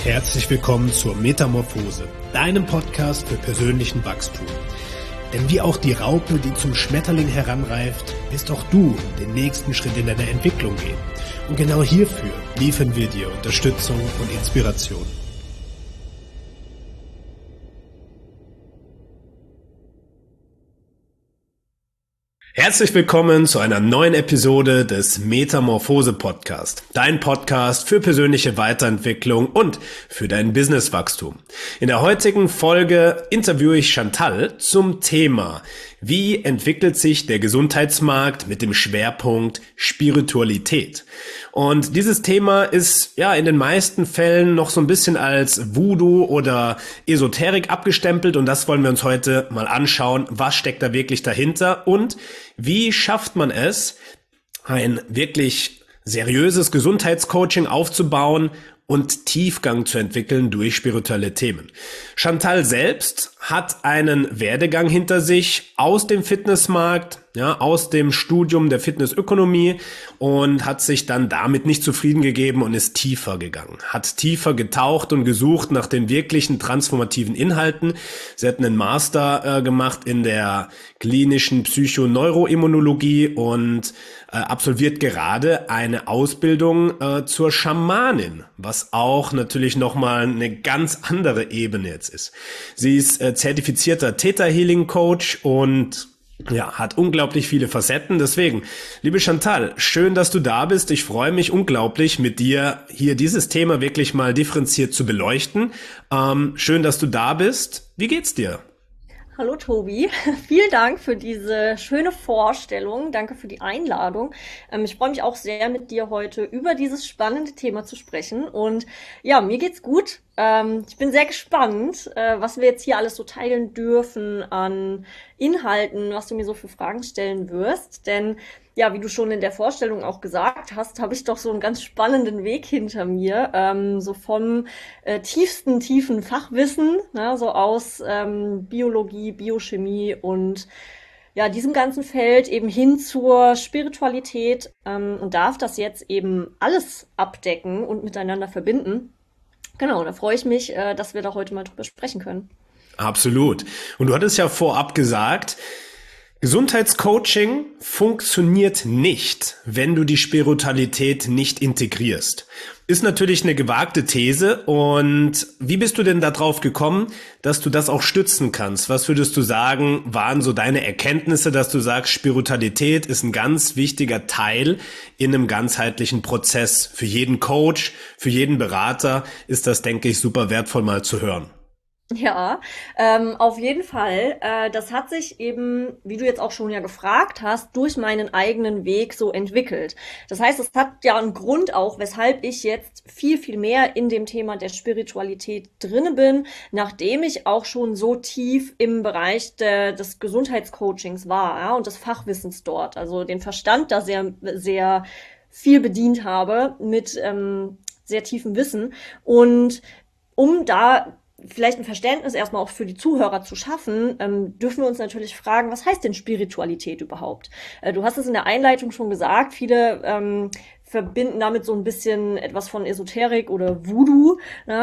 herzlich willkommen zur Metamorphose, deinem Podcast für persönlichen Wachstum. Denn wie auch die Raupe, die zum Schmetterling heranreift, wirst auch du den nächsten Schritt in deiner Entwicklung gehen. Und genau hierfür liefern wir dir Unterstützung und Inspiration. Herzlich willkommen zu einer neuen Episode des Metamorphose Podcast, dein Podcast für persönliche Weiterentwicklung und für dein Businesswachstum. In der heutigen Folge interviewe ich Chantal zum Thema: Wie entwickelt sich der Gesundheitsmarkt mit dem Schwerpunkt Spiritualität? Und dieses Thema ist ja in den meisten Fällen noch so ein bisschen als Voodoo oder Esoterik abgestempelt, und das wollen wir uns heute mal anschauen. Was steckt da wirklich dahinter und wie schafft man es, ein wirklich seriöses Gesundheitscoaching aufzubauen und Tiefgang zu entwickeln durch spirituelle Themen? Chantal selbst hat einen Werdegang hinter sich aus dem Fitnessmarkt, aus dem Studium der Fitnessökonomie, und hat sich dann damit nicht zufrieden gegeben und ist tiefer gegangen, hat tiefer getaucht und gesucht nach den wirklichen transformativen Inhalten. Sie hat einen Master gemacht in der klinischen Psychoneuroimmunologie und absolviert gerade eine Ausbildung zur Schamanin, was auch natürlich nochmal eine ganz andere Ebene jetzt ist. Sie ist zertifizierter Theta Healing Coach und hat unglaublich viele Facetten. Deswegen, liebe Chantal, schön, dass du da bist. Ich freue mich unglaublich, mit dir hier dieses Thema wirklich mal differenziert zu beleuchten. Schön, dass du da bist. Wie geht's dir? Hallo Tobi, vielen Dank für diese schöne Vorstellung. Danke für die Einladung. Ich freue mich auch sehr, mit dir heute über dieses spannende Thema zu sprechen. Und ja, mir geht's gut. Ich bin sehr gespannt, was wir jetzt hier alles so teilen dürfen an Inhalten, was du mir so für Fragen stellen wirst. Denn ja, wie du schon in der Vorstellung auch gesagt hast, habe ich doch so einen ganz spannenden Weg hinter mir, so vom tiefen Fachwissen, so aus Biologie, Biochemie und ja, diesem ganzen Feld eben hin zur Spiritualität, und darf das jetzt eben alles abdecken und miteinander verbinden. Genau, da freue ich mich, dass wir da heute mal drüber sprechen können. Absolut. Und du hattest ja vorab gesagt, Gesundheitscoaching funktioniert nicht, wenn du die Spiritualität nicht integrierst. Ist natürlich eine gewagte These. Und wie bist du denn darauf gekommen, dass du das auch stützen kannst? Was würdest du sagen, waren so deine Erkenntnisse, dass du sagst, Spiritualität ist ein ganz wichtiger Teil in einem ganzheitlichen Prozess? Für jeden Coach, für jeden Berater ist das, denke ich, super wertvoll mal zu hören. Ja, auf jeden Fall. Das hat sich eben, wie du jetzt auch schon ja gefragt hast, durch meinen eigenen Weg so entwickelt. Das heißt, es hat ja einen Grund auch, weshalb ich jetzt viel mehr in dem Thema der Spiritualität drinne bin, nachdem ich auch schon so tief im Bereich des Gesundheitscoachings war, ja, und des Fachwissens dort, also den Verstand da sehr viel bedient habe mit sehr tiefem Wissen. Und um da vielleicht ein Verständnis erstmal auch für die Zuhörer zu schaffen, dürfen wir uns natürlich fragen, was heißt denn Spiritualität überhaupt? Du hast es in der Einleitung schon gesagt, viele verbinden damit so ein bisschen etwas von Esoterik oder Voodoo,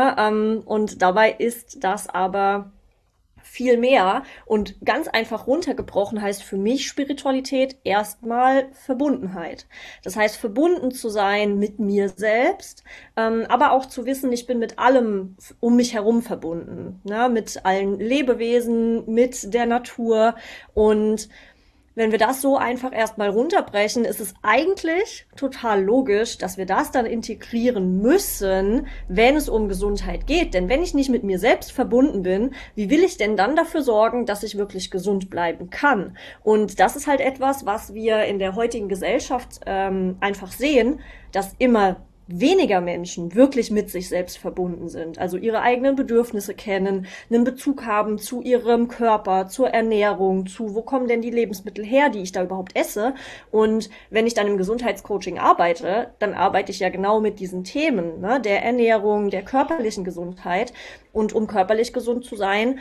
ne? Und dabei ist das aber viel mehr, und ganz einfach runtergebrochen heißt für mich Spiritualität erstmal Verbundenheit. Das heißt, verbunden zu sein mit mir selbst, aber auch zu wissen, ich bin mit allem um mich herum verbunden, ne? Mit allen Lebewesen, mit der Natur. Und wenn wir das so einfach erstmal runterbrechen, ist es eigentlich total logisch, dass wir das dann integrieren müssen, wenn es um Gesundheit geht. Denn wenn ich nicht mit mir selbst verbunden bin, wie will ich denn dann dafür sorgen, dass ich wirklich gesund bleiben kann? Und das ist halt etwas, was wir in der heutigen Gesellschaft einfach sehen, dass immer weniger Menschen wirklich mit sich selbst verbunden sind, also ihre eigenen Bedürfnisse kennen, einen Bezug haben zu ihrem Körper, zur Ernährung, zu wo kommen denn die Lebensmittel her, die ich da überhaupt esse. Und wenn ich dann im Gesundheitscoaching arbeite, dann arbeite ich ja genau mit diesen Themen, ne, der Ernährung, der körperlichen Gesundheit. Und um körperlich gesund zu sein,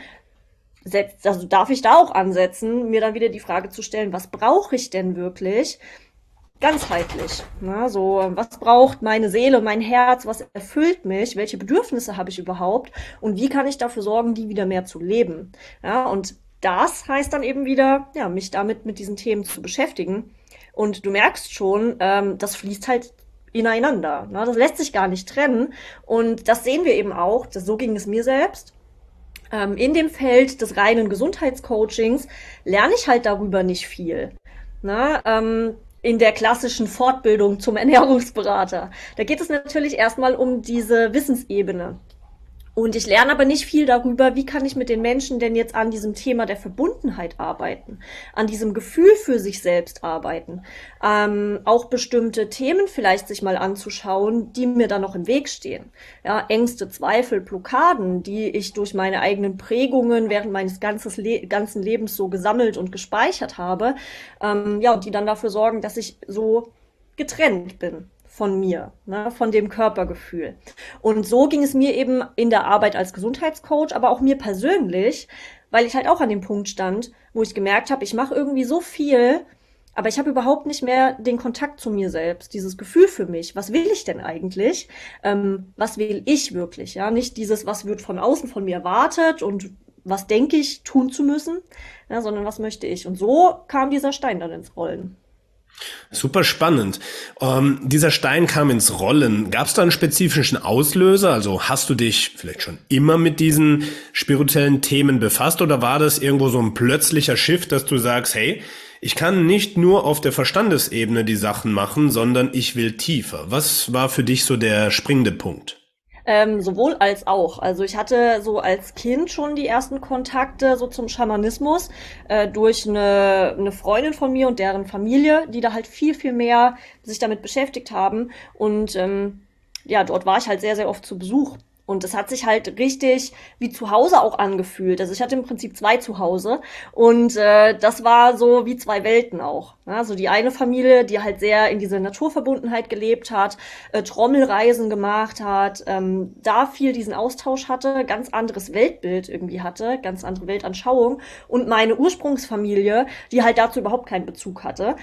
darf ich da auch ansetzen, mir dann wieder die Frage zu stellen, was brauche ich denn wirklich? ganzheitlich. Ne? So, was braucht meine Seele, mein Herz, was erfüllt mich, welche Bedürfnisse habe ich überhaupt und wie kann ich dafür sorgen, die wieder mehr zu leben. Ja, und das heißt dann eben wieder, ja, mich damit mit diesen Themen zu beschäftigen. Und du merkst schon, das fließt halt ineinander. Ne? Das lässt sich gar nicht trennen. Und das sehen wir eben auch. So ging es mir selbst. In dem Feld des reinen Gesundheitscoachings lerne ich halt darüber nicht viel. Na, in der klassischen Fortbildung zum Ernährungsberater. Da geht es natürlich erstmal um diese Wissensebene. Und ich lerne aber nicht viel darüber, wie kann ich mit den Menschen denn jetzt an diesem Thema der Verbundenheit arbeiten, an diesem Gefühl für sich selbst arbeiten, auch bestimmte Themen vielleicht sich mal anzuschauen, die mir da noch im Weg stehen. Ja, Ängste, Zweifel, Blockaden, die ich durch meine eigenen Prägungen während meines ganzen Lebens so gesammelt und gespeichert habe, ja, und die dann dafür sorgen, dass ich so getrennt bin von mir, ne, von dem Körpergefühl. Und so ging es mir eben in der Arbeit als Gesundheitscoach, aber auch mir persönlich, weil ich halt auch an dem Punkt stand, wo ich gemerkt habe, ich mache irgendwie so viel, aber ich habe überhaupt nicht mehr den Kontakt zu mir selbst, dieses Gefühl für mich. Was will ich denn eigentlich? Was will ich wirklich? Ja, nicht dieses, was wird von außen von mir erwartet und was denke ich tun zu müssen, ja, sondern was möchte ich? Und so kam dieser Stein dann ins Rollen. Super spannend. Dieser Stein kam ins Rollen. Gab es da einen spezifischen Auslöser? Also hast du dich vielleicht schon immer mit diesen spirituellen Themen befasst oder war das irgendwo so ein plötzlicher Shift, dass du sagst, hey, ich kann nicht nur auf der Verstandesebene die Sachen machen, sondern ich will tiefer. Was war für dich so der springende Punkt? Sowohl als auch. Also ich hatte so als Kind schon die ersten Kontakte so zum Schamanismus durch eine Freundin von mir und deren Familie, die da halt viel, viel mehr sich damit beschäftigt haben. Und ja, dort war ich halt sehr, sehr oft zu Besuch. Und es hat sich halt richtig wie zu Hause auch angefühlt. Also ich hatte im Prinzip zwei Zuhause und das war so wie zwei Welten auch. Also die eine Familie, die halt sehr in diese Naturverbundenheit gelebt hat, Trommelreisen gemacht hat, da viel diesen Austausch hatte, ganz anderes Weltbild irgendwie hatte, ganz andere Weltanschauung. Und meine Ursprungsfamilie, die halt dazu überhaupt keinen Bezug hatte.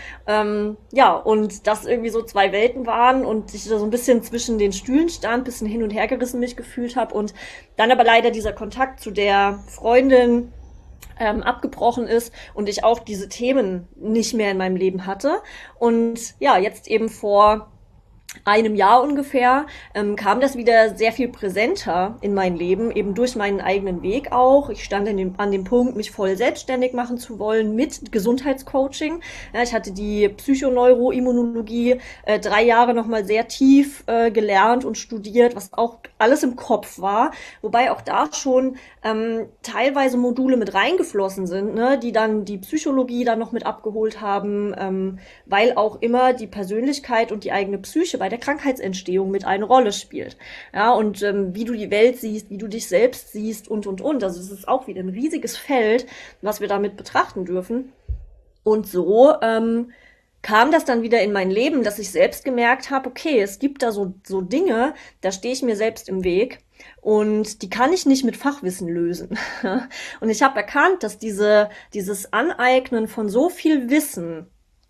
Ja, und das irgendwie so zwei Welten waren und ich da so ein bisschen zwischen den Stühlen stand, bisschen hin und her gerissen mich gefühlt habe und dann aber leider dieser Kontakt zu der Freundin abgebrochen ist und ich auch diese Themen nicht mehr in meinem Leben hatte. Und ja, jetzt eben vor einem Jahr ungefähr kam das wieder sehr viel präsenter in mein Leben, eben durch meinen eigenen Weg auch. Ich stand an dem Punkt, mich voll selbstständig machen zu wollen mit Gesundheitscoaching. Ja, ich hatte die Psychoneuroimmunologie 3 Jahre nochmal sehr tief gelernt und studiert, was auch alles im Kopf war, wobei auch da schon teilweise Module mit reingeflossen sind, ne, die dann die Psychologie dann noch mit abgeholt haben, weil auch immer die Persönlichkeit und die eigene Psyche bei der Krankheitsentstehung mit eine Rolle spielt. Ja, und wie du die Welt siehst, wie du dich selbst siehst und. Also es ist auch wieder ein riesiges Feld, was wir damit betrachten dürfen. Und so kam das dann wieder in mein Leben, dass ich selbst gemerkt habe, okay, es gibt da so Dinge, da stehe ich mir selbst im Weg und die kann ich nicht mit Fachwissen lösen. Und ich habe erkannt, dass dieses Aneignen von so viel Wissen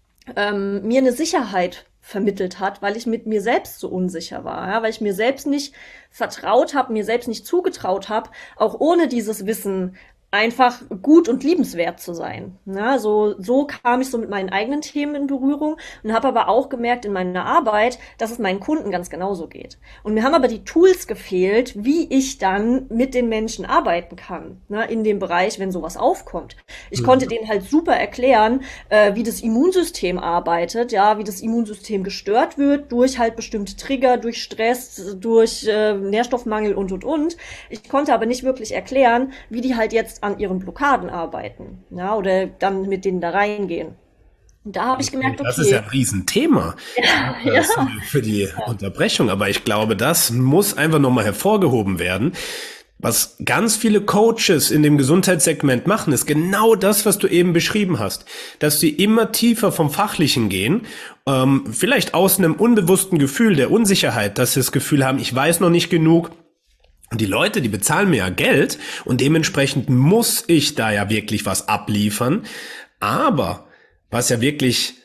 mir eine Sicherheit vermittelt hat, weil ich mit mir selbst so unsicher war, ja, weil ich mir selbst nicht vertraut habe, mir selbst nicht zugetraut habe, auch ohne dieses Wissen einfach gut und liebenswert zu sein. Ja, so kam ich so mit meinen eigenen Themen in Berührung und habe aber auch gemerkt in meiner Arbeit, dass es meinen Kunden ganz genauso geht. Und mir haben aber die Tools gefehlt, wie ich dann mit den Menschen arbeiten kann, ne, in dem Bereich, wenn sowas aufkommt. Ich konnte denen halt super erklären, wie das Immunsystem arbeitet, ja, wie das Immunsystem gestört wird durch halt bestimmte Trigger, durch Stress, durch Nährstoffmangel und. Ich konnte aber nicht wirklich erklären, wie die halt jetzt an ihren Blockaden arbeiten, ja, oder dann mit denen da reingehen. Und da habe ich gemerkt, Das ist ja okay, ein Riesenthema. ja, Für die Unterbrechung, aber ich glaube, das muss einfach nochmal hervorgehoben werden. Was ganz viele Coaches in dem Gesundheitssegment machen, ist genau das, was du eben beschrieben hast, dass sie immer tiefer vom Fachlichen gehen, vielleicht aus einem unbewussten Gefühl der Unsicherheit, dass sie das Gefühl haben, ich weiß noch nicht genug. Und die Leute, die bezahlen mir ja Geld und dementsprechend muss ich da ja wirklich was abliefern. Aber was ja wirklich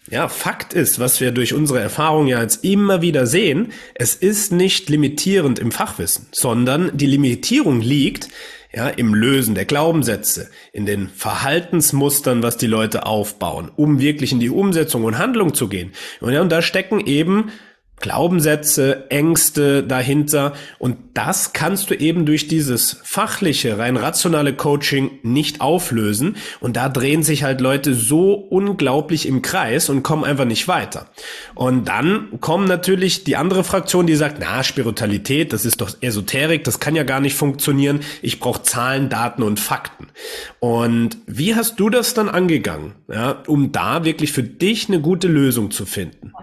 Ja, Fakt ist, was wir durch unsere Erfahrung ja jetzt immer wieder sehen, es ist nicht limitierend im Fachwissen, sondern die Limitierung liegt ja im Lösen der Glaubenssätze, in den Verhaltensmustern, was die Leute aufbauen, um wirklich in die Umsetzung und Handlung zu gehen. Und, ja, und da stecken eben Glaubenssätze, Ängste dahinter, und das kannst du eben durch dieses fachliche, rein rationale Coaching nicht auflösen, und da drehen sich halt Leute so unglaublich im Kreis und kommen einfach nicht weiter. Und dann kommt natürlich die andere Fraktion, die sagt, na, Spiritualität, das ist doch Esoterik, das kann ja gar nicht funktionieren, ich brauche Zahlen, Daten und Fakten. Und wie hast du das dann angegangen, ja, um da wirklich für dich eine gute Lösung zu finden?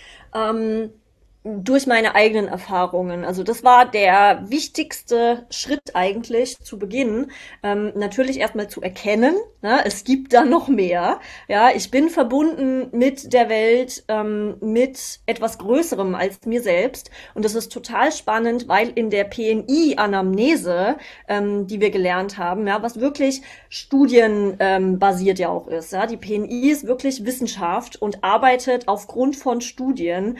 Durch meine eigenen Erfahrungen. Also das war der wichtigste Schritt eigentlich zu Beginn. Natürlich erstmal zu erkennen, ne, es gibt da noch mehr. Ja, ich bin verbunden mit der Welt, mit etwas Größerem als mir selbst. Und das ist total spannend, weil in der PNI-Anamnese, die wir gelernt haben, ja, was wirklich studienbasiert ja auch ist. Ja, die PNI ist wirklich Wissenschaft und arbeitet aufgrund von Studien.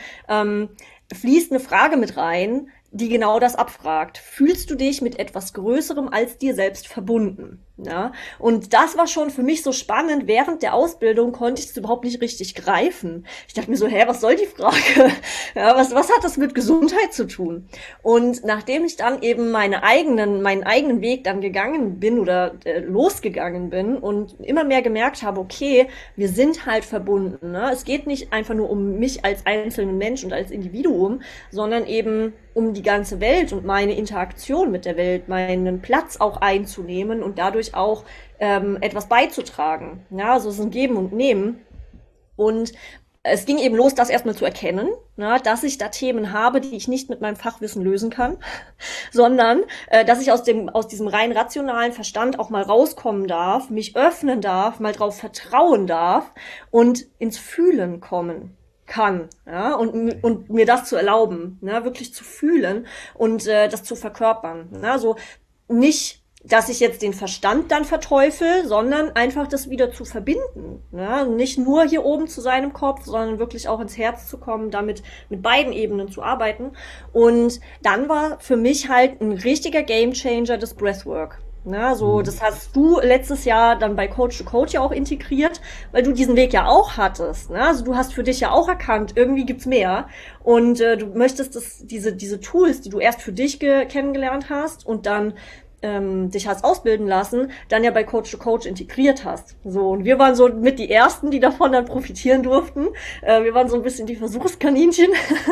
Fließt eine Frage mit rein, die genau das abfragt. Fühlst du dich mit etwas Größerem als dir selbst verbunden? Ja? Und das war schon für mich so spannend. Während der Ausbildung konnte ich es überhaupt nicht richtig greifen. Ich dachte mir so, was soll die Frage? Ja, was hat das mit Gesundheit zu tun? Und nachdem ich dann eben meinen eigenen Weg dann gegangen bin oder losgegangen bin und immer mehr gemerkt habe, okay, wir sind halt verbunden. Ne? Es geht nicht einfach nur um mich als einzelnen Mensch und als Individuum, sondern eben um die ganze Welt und meine Interaktion mit der Welt, meinen Platz auch einzunehmen und dadurch auch etwas beizutragen. Ja, also es ist ein Geben und Nehmen. Und es ging eben los, das erstmal zu erkennen, na, dass ich da Themen habe, die ich nicht mit meinem Fachwissen lösen kann, sondern dass ich aus diesem rein rationalen Verstand auch mal rauskommen darf, mich öffnen darf, mal drauf vertrauen darf und ins Fühlen kommen kann, ja, und mir das zu erlauben, ne, wirklich zu fühlen und das zu verkörpern. Ne, also nicht, dass ich jetzt den Verstand dann verteufel, sondern einfach das wieder zu verbinden. Ne? Nicht nur hier oben zu seinem Kopf, sondern wirklich auch ins Herz zu kommen, damit mit beiden Ebenen zu arbeiten. Und dann war für mich halt ein richtiger Gamechanger das Breathwork. Na, so, das hast du letztes Jahr dann bei Coach to Coach ja auch integriert, weil du diesen Weg ja auch hattest. Ne? Also du hast für dich ja auch erkannt, irgendwie gibt's mehr. Und du möchtest diese Tools, die du erst für dich kennengelernt hast und dann dich hast ausbilden lassen, dann ja bei Coach to Coach integriert hast. So, und wir waren so mit die Ersten, die davon dann profitieren durften. Wir waren so ein bisschen die Versuchskaninchen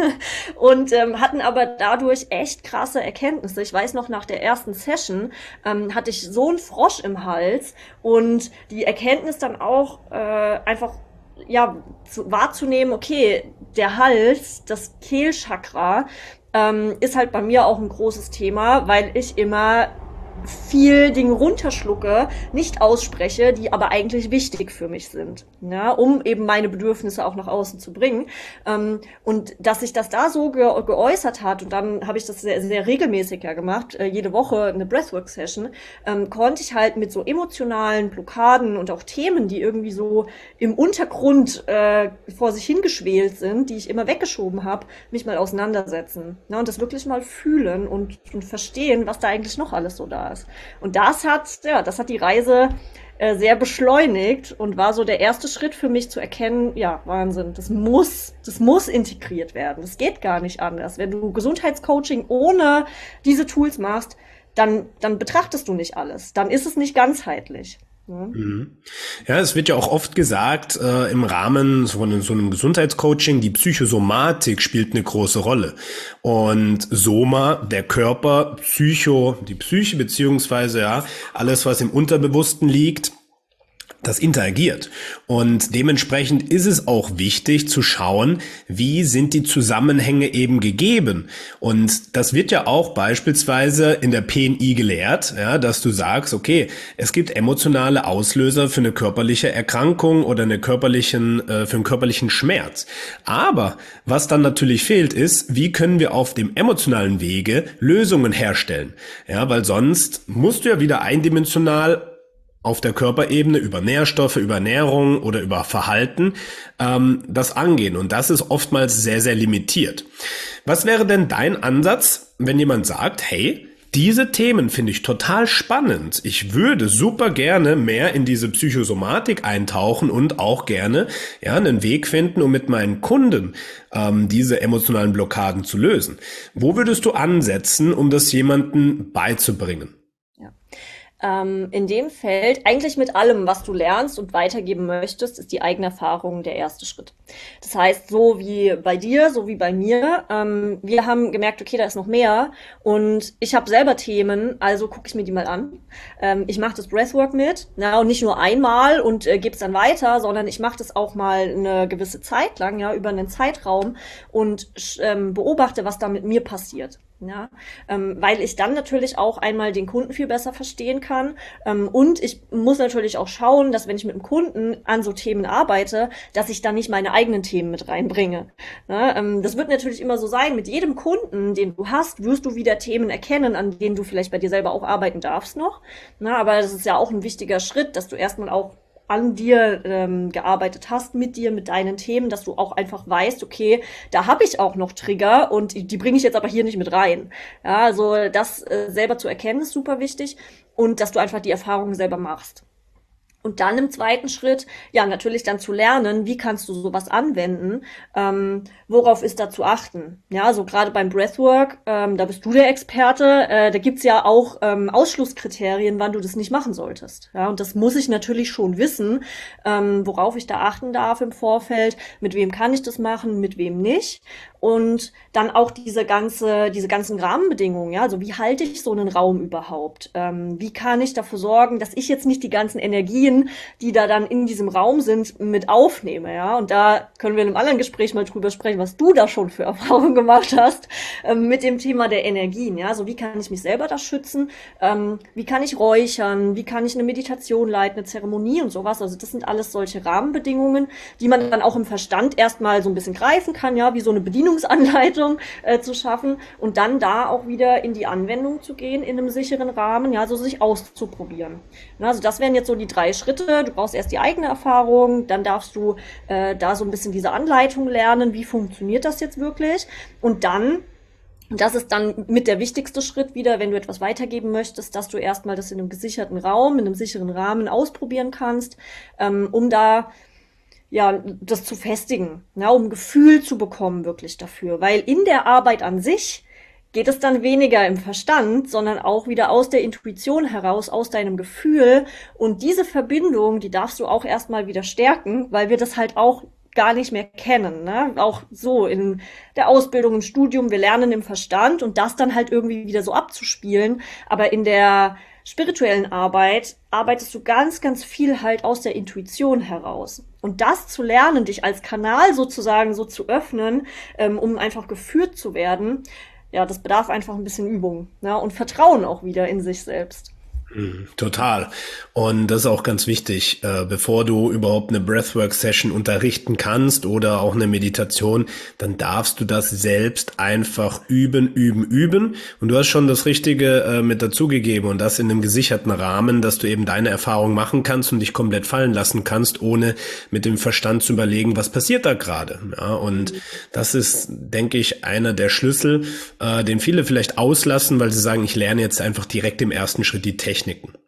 und hatten aber dadurch echt krasse Erkenntnisse. Ich weiß noch, nach der ersten Session hatte ich so einen Frosch im Hals und die Erkenntnis dann auch einfach wahrzunehmen, okay, der Hals, das Kehlchakra, ist halt bei mir auch ein großes Thema, weil ich immer viel Dinge runterschlucke, nicht ausspreche, die aber eigentlich wichtig für mich sind, ja, um eben meine Bedürfnisse auch nach außen zu bringen. Und dass sich das da so geäußert hat, und dann habe ich das sehr, sehr regelmäßig ja gemacht, jede Woche eine Breathwork-Session, konnte ich halt mit so emotionalen Blockaden und auch Themen, die irgendwie so im Untergrund vor sich hingeschwelt sind, die ich immer weggeschoben habe, mich mal auseinandersetzen. Ja, und das wirklich mal fühlen und verstehen, was da eigentlich noch alles so da ist. Und das hat die Reise sehr beschleunigt und war so der erste Schritt für mich zu erkennen, ja, Wahnsinn, das muss integriert werden. Das geht gar nicht anders. Wenn du Gesundheitscoaching ohne diese Tools machst, dann betrachtest du nicht alles. Dann ist es nicht ganzheitlich. Ja, es wird ja auch oft gesagt, im Rahmen von so einem Gesundheitscoaching, die Psychosomatik spielt eine große Rolle. Und Soma, der Körper, Psycho, die Psyche, beziehungsweise ja, alles, was im Unterbewussten liegt, das interagiert. Und dementsprechend ist es auch wichtig zu schauen, wie sind die Zusammenhänge eben gegeben. Und das wird ja auch beispielsweise in der PNI gelehrt, ja, dass du sagst, okay, es gibt emotionale Auslöser für eine körperliche Erkrankung oder für einen körperlichen Schmerz. Aber was dann natürlich fehlt ist, wie können wir auf dem emotionalen Wege Lösungen herstellen? Ja, weil sonst musst du ja wieder eindimensional auf der Körperebene über Nährstoffe, über Ernährung oder über Verhalten das angehen. Und das ist oftmals sehr, sehr limitiert. Was wäre denn dein Ansatz, wenn jemand sagt, hey, diese Themen finde ich total spannend. Ich würde super gerne mehr in diese Psychosomatik eintauchen und auch gerne einen Weg finden, um mit meinen Kunden diese emotionalen Blockaden zu lösen. Wo würdest du ansetzen, um das jemandem beizubringen? Ja. In dem Feld, eigentlich mit allem, was du lernst und weitergeben möchtest, ist die eigene Erfahrung der erste Schritt. Das heißt, so wie bei dir, so wie bei mir, wir haben gemerkt, okay, da ist noch mehr und ich habe selber Themen, also gucke ich mir die mal an. Ich mache das Breathwork mit, und nicht nur einmal und gebe es dann weiter, sondern ich mache das auch mal eine gewisse Zeit lang, über einen Zeitraum und beobachte, was da mit mir passiert. Ja, weil ich dann natürlich auch einmal den Kunden viel besser verstehen kann. Und ich muss natürlich auch schauen, dass wenn ich mit dem Kunden an so Themen arbeite, dass ich dann nicht meine eigenen Themen mit reinbringe. Ja, das wird natürlich immer so sein. Mit jedem Kunden, den du hast, wirst du wieder Themen erkennen, an denen du vielleicht bei dir selber auch arbeiten darfst noch. Ja, aber das ist ja auch ein wichtiger Schritt, dass du erstmal auch an dir gearbeitet hast, mit dir, mit deinen Themen, dass du auch einfach weißt, okay, da habe ich auch noch Trigger und die bringe ich jetzt aber hier nicht mit rein. Ja, also das selber zu erkennen ist super wichtig und dass du einfach die Erfahrungen selber machst. Und dann im zweiten Schritt, natürlich dann zu lernen, wie kannst du sowas anwenden, worauf ist da zu achten. Ja, so gerade beim Breathwork, da bist du der Experte, da gibt's ja auch Ausschlusskriterien, wann du das nicht machen solltest. Ja, und das muss ich natürlich schon wissen, worauf ich da achten darf im Vorfeld, mit wem kann ich das machen, mit wem nicht. Und dann auch diese ganzen Rahmenbedingungen, also wie halte ich so einen Raum überhaupt? Wie kann ich dafür sorgen, dass ich jetzt nicht die ganzen Energien, die da dann in diesem Raum sind, mit aufnehme, ja? Und da können wir in einem anderen Gespräch mal drüber sprechen, was du da schon für Erfahrungen gemacht hast, mit dem Thema der Energien, ja? Also wie kann ich mich selber da schützen? Wie kann ich räuchern? Wie kann ich eine Meditation leiten, eine Zeremonie und sowas? Also das sind alles solche Rahmenbedingungen, die man dann auch im Verstand erstmal so ein bisschen greifen kann, ja, wie so eine Bedienungsanleitung zu schaffen und dann da auch wieder in die Anwendung zu gehen in einem sicheren Rahmen, ja, so sich auszuprobieren. Also das wären jetzt so die 3 Schritte. Du brauchst erst die eigene Erfahrung, dann darfst du da so ein bisschen diese Anleitung lernen, wie funktioniert das jetzt wirklich und dann das ist dann mit der wichtigste Schritt wieder, wenn du etwas weitergeben möchtest, dass du erstmal das in einem gesicherten Raum, in einem sicheren Rahmen ausprobieren kannst, um da das zu festigen, um ein Gefühl zu bekommen wirklich dafür. Weil in der Arbeit an sich geht es dann weniger im Verstand, sondern auch wieder aus der Intuition heraus, aus deinem Gefühl. Und diese Verbindung, die darfst du auch erstmal wieder stärken, weil wir das halt auch gar nicht mehr kennen, ne? Auch so in der Ausbildung, im Studium, wir lernen im Verstand und das dann halt irgendwie wieder so abzuspielen. Aber in der spirituellen Arbeit arbeitest du ganz, ganz viel halt aus der Intuition heraus. Und das zu lernen, dich als Kanal sozusagen so zu öffnen, um einfach geführt zu werden, das bedarf einfach ein bisschen Übung, ne? Und Vertrauen auch wieder in sich selbst. Total. Und das ist auch ganz wichtig, bevor du überhaupt eine Breathwork-Session unterrichten kannst oder auch eine Meditation, dann darfst du das selbst einfach üben. Und du hast schon das Richtige mit dazugegeben und das in einem gesicherten Rahmen, dass du eben deine Erfahrung machen kannst und dich komplett fallen lassen kannst, ohne mit dem Verstand zu überlegen, was passiert da gerade. Ja, und das ist, denke ich, einer der Schlüssel, den viele vielleicht auslassen, weil sie sagen, ich lerne jetzt einfach direkt im ersten Schritt die Techniken.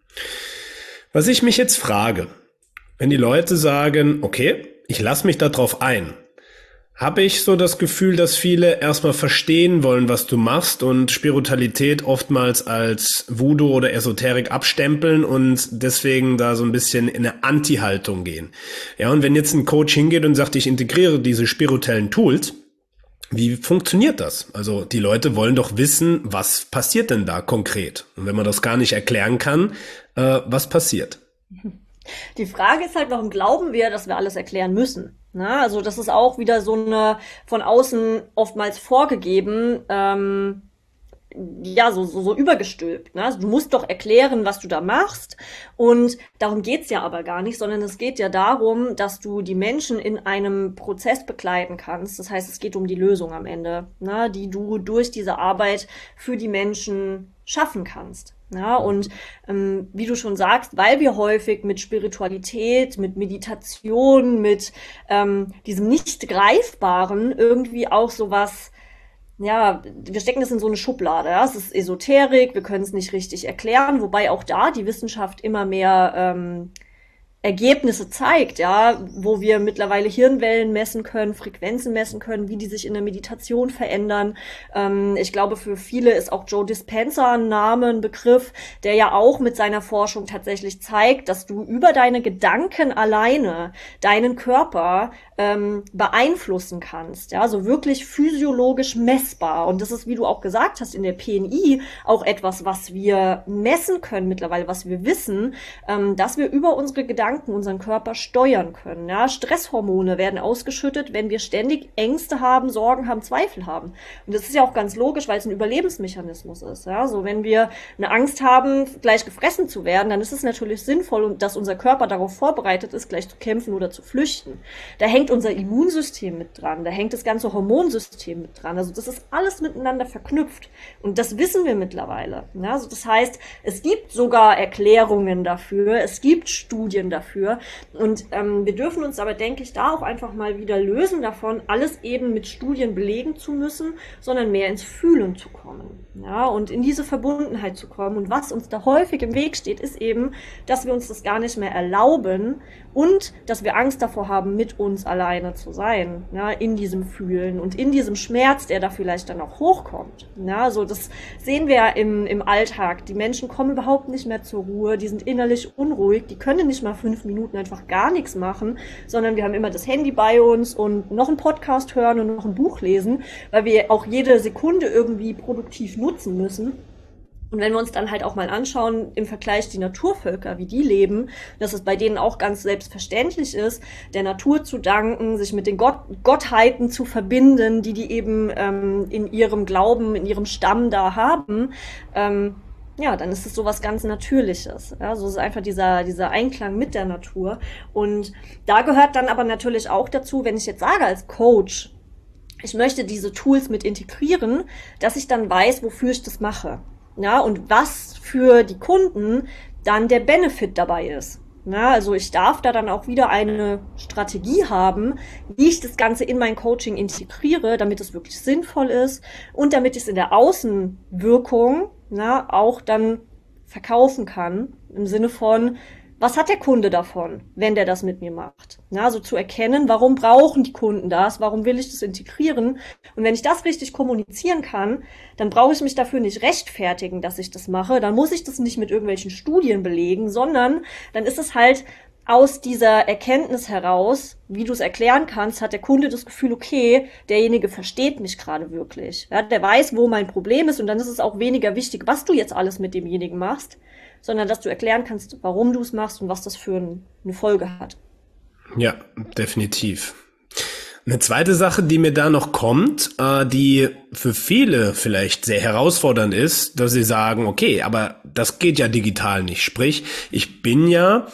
Was ich mich jetzt frage, wenn die Leute sagen, okay, ich lasse mich da drauf ein, habe ich so das Gefühl, dass viele erstmal verstehen wollen, was du machst und Spiritualität oftmals als Voodoo oder Esoterik abstempeln und deswegen da so ein bisschen in eine Anti-Haltung gehen. Ja, und wenn jetzt ein Coach hingeht und sagt, ich integriere diese spirituellen Tools, wie funktioniert das? Also die Leute wollen doch wissen, was passiert denn da konkret? Und wenn man das gar nicht erklären kann, was passiert? Die Frage ist halt, warum glauben wir, dass wir alles erklären müssen? Na, also das ist auch wieder so eine von außen oftmals vorgegeben, so übergestülpt. Ne? Also du musst doch erklären, was du da machst. Und darum geht's ja aber gar nicht, sondern es geht ja darum, dass du die Menschen in einem Prozess begleiten kannst. Das heißt, es geht um die Lösung am Ende, ne? Die du durch diese Arbeit für die Menschen schaffen kannst. Ja, und wie du schon sagst, weil wir häufig mit Spiritualität, mit Meditation, mit diesem nicht Greifbaren irgendwie auch sowas, ja, wir stecken das in so eine Schublade. Ja? Es ist Esoterik, wir können es nicht richtig erklären, wobei auch da die Wissenschaft immer mehr Ergebnisse zeigt, ja, wo wir mittlerweile Hirnwellen messen können, Frequenzen messen können, wie die sich in der Meditation verändern. Ich glaube, für viele ist auch Joe Dispenza ein Name, ein Begriff, der ja auch mit seiner Forschung tatsächlich zeigt, dass du über deine Gedanken alleine deinen Körper beeinflussen kannst, ja, so wirklich physiologisch messbar. Und das ist, wie du auch gesagt hast, in der PNI auch etwas, was wir messen können mittlerweile, was wir wissen, dass wir über unsere Gedanken unseren Körper steuern können. Ja, Stresshormone werden ausgeschüttet, wenn wir ständig Ängste haben, Sorgen haben, Zweifel haben. Und das ist ja auch ganz logisch, weil es ein Überlebensmechanismus ist. Ja, so wenn wir eine Angst haben, gleich gefressen zu werden, dann ist es natürlich sinnvoll, dass unser Körper darauf vorbereitet ist, gleich zu kämpfen oder zu flüchten. Da hängt unser Immunsystem mit dran, da hängt das ganze Hormonsystem mit dran. Also das ist alles miteinander verknüpft. Und das wissen wir mittlerweile. Ja, also das heißt, es gibt sogar Erklärungen dafür, es gibt Studien dafür. Und wir dürfen uns aber, denke ich, da auch einfach mal wieder lösen davon, alles eben mit Studien belegen zu müssen, sondern mehr ins Fühlen zu kommen. Ja, und in diese Verbundenheit zu kommen. Und was uns da häufig im Weg steht, ist eben, dass wir uns das gar nicht mehr erlauben und dass wir Angst davor haben, mit uns alleine zu sein, ja, in diesem Fühlen und in diesem Schmerz, der da vielleicht dann auch hochkommt. Ja, so das sehen wir ja im Alltag. Die Menschen kommen überhaupt nicht mehr zur Ruhe, die sind innerlich unruhig, die können nicht mal 5 Minuten einfach gar nichts machen, sondern wir haben immer das Handy bei uns und noch einen Podcast hören und noch ein Buch lesen, weil wir auch jede Sekunde irgendwie produktiv nutzen müssen. Und wenn wir uns dann halt auch mal anschauen, im Vergleich die Naturvölker, wie die leben, dass es bei denen auch ganz selbstverständlich ist, der Natur zu danken, sich mit den Gottheiten zu verbinden, die eben in ihrem Glauben, in ihrem Stamm da haben, ja, dann ist es sowas ganz Natürliches. Ja, so ist einfach dieser Einklang mit der Natur. Und da gehört dann aber natürlich auch dazu, wenn ich jetzt sage als Coach, ich möchte diese Tools mit integrieren, dass ich dann weiß, wofür ich das mache. Ja, und was für die Kunden dann der Benefit dabei ist. Ja, also ich darf da dann auch wieder eine Strategie haben, wie ich das Ganze in mein Coaching integriere, damit es wirklich sinnvoll ist und damit ich es in der Außenwirkung auch dann verkaufen kann, im Sinne von, was hat der Kunde davon, wenn der das mit mir macht? Ja, also zu erkennen, warum brauchen die Kunden das, warum will ich das integrieren? Und wenn ich das richtig kommunizieren kann, dann brauche ich mich dafür nicht rechtfertigen, dass ich das mache. Dann muss ich das nicht mit irgendwelchen Studien belegen, sondern dann ist es halt aus dieser Erkenntnis heraus, wie du es erklären kannst, hat der Kunde das Gefühl, okay, derjenige versteht mich gerade wirklich. Ja, der weiß, wo mein Problem ist und dann ist es auch weniger wichtig, was du jetzt alles mit demjenigen machst, sondern dass du erklären kannst, warum du es machst und was das für eine Folge hat. Ja, definitiv. Eine zweite Sache, die mir da noch kommt, die für viele vielleicht sehr herausfordernd ist, dass sie sagen, okay, aber das geht ja digital nicht. Sprich, ich bin ja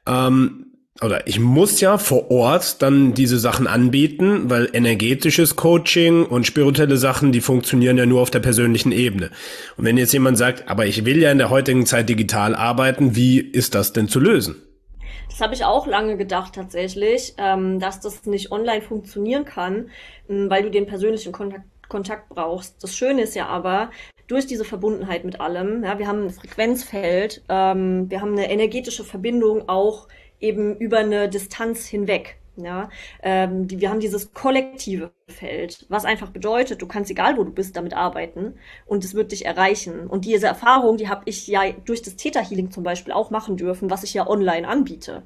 oder ich muss ja vor Ort dann diese Sachen anbieten, weil energetisches Coaching und spirituelle Sachen, die funktionieren ja nur auf der persönlichen Ebene. Und wenn jetzt jemand sagt, aber ich will ja in der heutigen Zeit digital arbeiten, wie ist das denn zu lösen? Das habe ich auch lange gedacht tatsächlich, dass das nicht online funktionieren kann, weil du den persönlichen Kontakt brauchst. Das Schöne ist ja aber, durch diese Verbundenheit mit allem, ja, wir haben ein Frequenzfeld, wir haben eine energetische Verbindung auch eben über eine Distanz hinweg. Ja, wir haben dieses kollektive Feld, was einfach bedeutet, du kannst egal wo du bist damit arbeiten und es wird dich erreichen. Und diese Erfahrung, die habe ich ja durch das Theta Healing zum Beispiel auch machen dürfen, was ich ja online anbiete.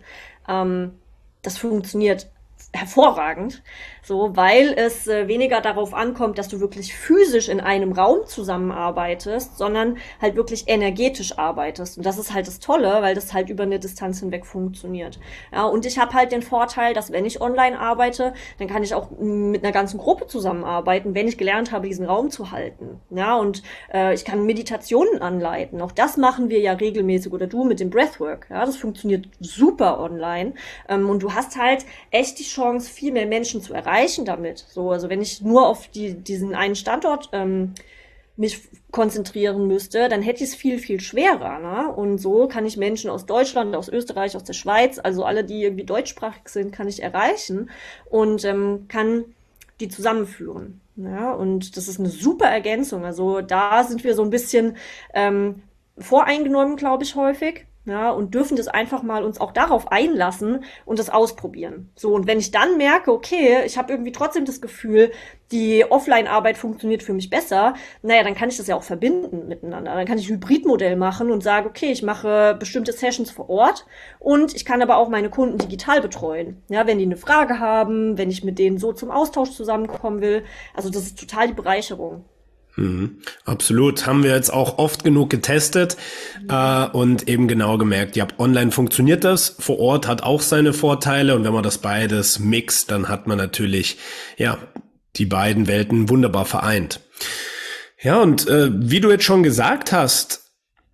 Das funktioniert hervorragend, so, weil es weniger darauf ankommt, dass du wirklich physisch in einem Raum zusammenarbeitest, sondern halt wirklich energetisch arbeitest. Und das ist halt das Tolle, weil das halt über eine Distanz hinweg funktioniert. Ja, und ich habe halt den Vorteil, dass wenn ich online arbeite, dann kann ich auch mit einer ganzen Gruppe zusammenarbeiten, wenn ich gelernt habe, diesen Raum zu halten. Ja, und ich kann Meditationen anleiten. Auch das machen wir ja regelmäßig oder du mit dem Breathwork. Ja, das funktioniert super online. Und du hast halt echt die Chance, viel mehr Menschen zu erreichen damit. So, also wenn ich nur auf diesen einen Standort mich konzentrieren müsste, dann hätte ich es viel, viel schwerer. Ne? Und so kann ich Menschen aus Deutschland, aus Österreich, aus der Schweiz, also alle, die irgendwie deutschsprachig sind, kann ich erreichen und kann die zusammenführen. Ja? Und das ist eine super Ergänzung. Also da sind wir so ein bisschen voreingenommen, glaube ich, häufig. Ja, und dürfen das einfach mal uns auch darauf einlassen und das ausprobieren. So, und wenn ich dann merke, okay, ich habe irgendwie trotzdem das Gefühl, die Offline-Arbeit funktioniert für mich besser, naja, dann kann ich das ja auch verbinden miteinander. Dann kann ich ein Hybridmodell machen und sage, okay, ich mache bestimmte Sessions vor Ort und ich kann aber auch meine Kunden digital betreuen. Ja, wenn die eine Frage haben, wenn ich mit denen so zum Austausch zusammenkommen will. Also das ist total die Bereicherung. Absolut. Haben wir jetzt auch oft genug getestet und eben genau gemerkt, ja, online funktioniert das, vor Ort hat auch seine Vorteile und wenn man das beides mixt, dann hat man natürlich ja die beiden Welten wunderbar vereint. Ja, und wie du jetzt schon gesagt hast,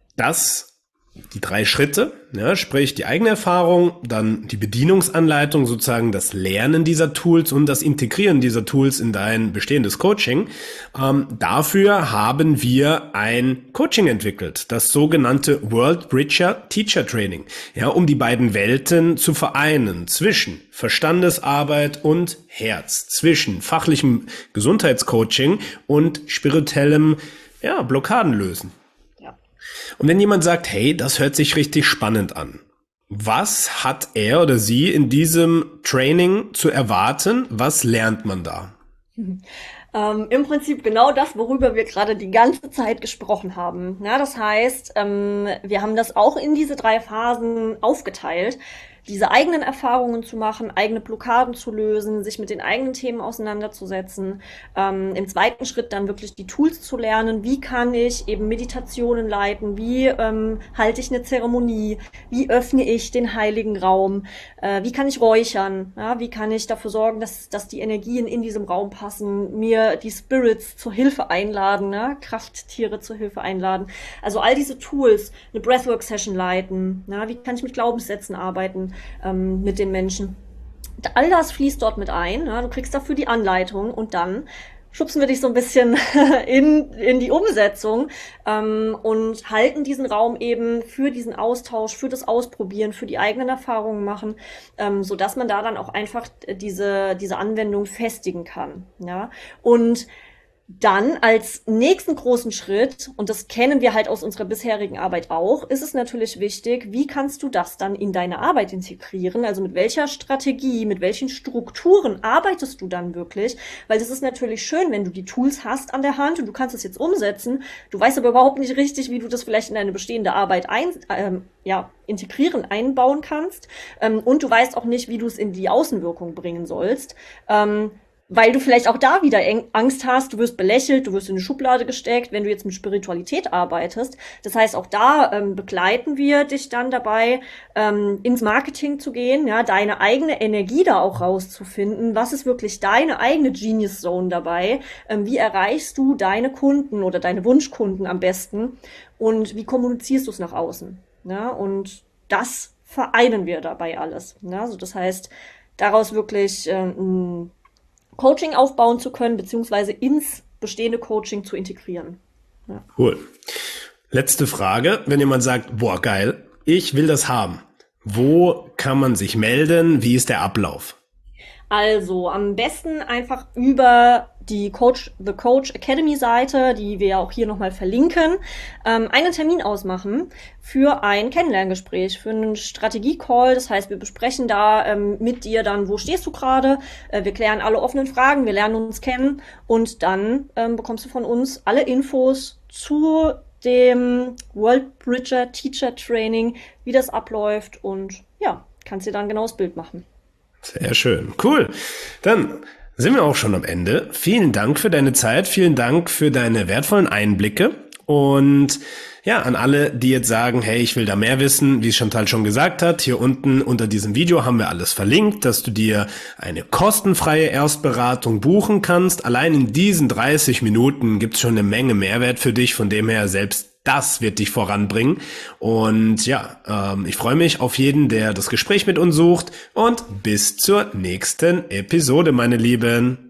die 3 Schritte, ja, sprich die eigene Erfahrung, dann die Bedienungsanleitung, sozusagen das Lernen dieser Tools und das Integrieren dieser Tools in dein bestehendes Coaching. Dafür haben wir ein Coaching entwickelt, das sogenannte World Bridger Teacher Training, ja, um die beiden Welten zu vereinen, zwischen Verstandesarbeit und Herz, zwischen fachlichem Gesundheitscoaching und spirituellem, ja, Blockadenlösen. Und wenn jemand sagt, hey, das hört sich richtig spannend an, was hat er oder sie in diesem Training zu erwarten? Was lernt man da? Im Prinzip genau das, worüber wir gerade die ganze Zeit gesprochen haben. Ja, das heißt, wir haben das auch in diese 3 Phasen aufgeteilt, diese eigenen Erfahrungen zu machen, eigene Blockaden zu lösen, sich mit den eigenen Themen auseinanderzusetzen. Im zweiten Schritt dann wirklich die Tools zu lernen. Wie kann ich eben Meditationen leiten? Wie halte ich eine Zeremonie? Wie öffne ich den heiligen Raum? Wie kann ich räuchern? Ja, wie kann ich dafür sorgen, dass die Energien in diesem Raum passen? Mir die Spirits zur Hilfe einladen, ne? Krafttiere zur Hilfe einladen. Also all diese Tools, eine Breathwork-Session leiten. Ja, wie kann ich mit Glaubenssätzen arbeiten? Mit den Menschen. All das fließt dort mit ein. Ja, du kriegst dafür die Anleitung und dann schubsen wir dich so ein bisschen in die Umsetzung und halten diesen Raum eben für diesen Austausch, für das Ausprobieren, für die eigenen Erfahrungen machen, so dass man da dann auch einfach diese Anwendung festigen kann. Ja? Und dann als nächsten großen Schritt, und das kennen wir halt aus unserer bisherigen Arbeit auch, ist es natürlich wichtig, wie kannst du das dann in deine Arbeit integrieren? Also mit welcher Strategie, mit welchen Strukturen arbeitest du dann wirklich? Weil das ist natürlich schön, wenn du die Tools hast an der Hand und du kannst es jetzt umsetzen. Du weißt aber überhaupt nicht richtig, wie du das vielleicht in deine bestehende Arbeit integrieren, einbauen kannst. Und du weißt auch nicht, wie du es in die Außenwirkung bringen sollst. Weil du vielleicht auch da wieder Angst hast, du wirst belächelt, du wirst in eine Schublade gesteckt, wenn du jetzt mit Spiritualität arbeitest. Das heißt, auch da begleiten wir dich dann dabei, ins Marketing zu gehen, ja, deine eigene Energie da auch rauszufinden. Was ist wirklich deine eigene Genius Zone dabei? Wie erreichst du deine Kunden oder deine Wunschkunden am besten? Und wie kommunizierst du es nach außen? Ja, und das vereinen wir dabei alles. Ja, also das heißt, daraus wirklich Coaching aufbauen zu können, beziehungsweise ins bestehende Coaching zu integrieren. Ja. Cool. Letzte Frage. Wenn jemand sagt, boah, geil, ich will das haben. Wo kann man sich melden? Wie ist der Ablauf? Also am besten einfach über die The Coach Academy Seite, die wir ja auch hier nochmal verlinken, einen Termin ausmachen für ein Kennenlerngespräch, für einen Strategie-Call. Das heißt, wir besprechen da mit dir dann, wo stehst du gerade? Wir klären alle offenen Fragen, wir lernen uns kennen und dann bekommst du von uns alle Infos zu dem World Bridger Teacher Training, wie das abläuft und ja, kannst dir dann ein genaues Bild machen. Sehr schön. Cool. Dann sind wir auch schon am Ende. Vielen Dank für deine Zeit. Vielen Dank für deine wertvollen Einblicke. Und ja, an alle, die jetzt sagen, hey, ich will da mehr wissen, wie es Chantal schon gesagt hat, hier unten unter diesem Video haben wir alles verlinkt, dass du dir eine kostenfreie Erstberatung buchen kannst. Allein in diesen 30 Minuten gibt's schon eine Menge Mehrwert für dich, von dem her selbst das wird dich voranbringen. Und ja, ich freue mich auf jeden, der das Gespräch mit uns sucht. Und bis zur nächsten Episode, meine Lieben.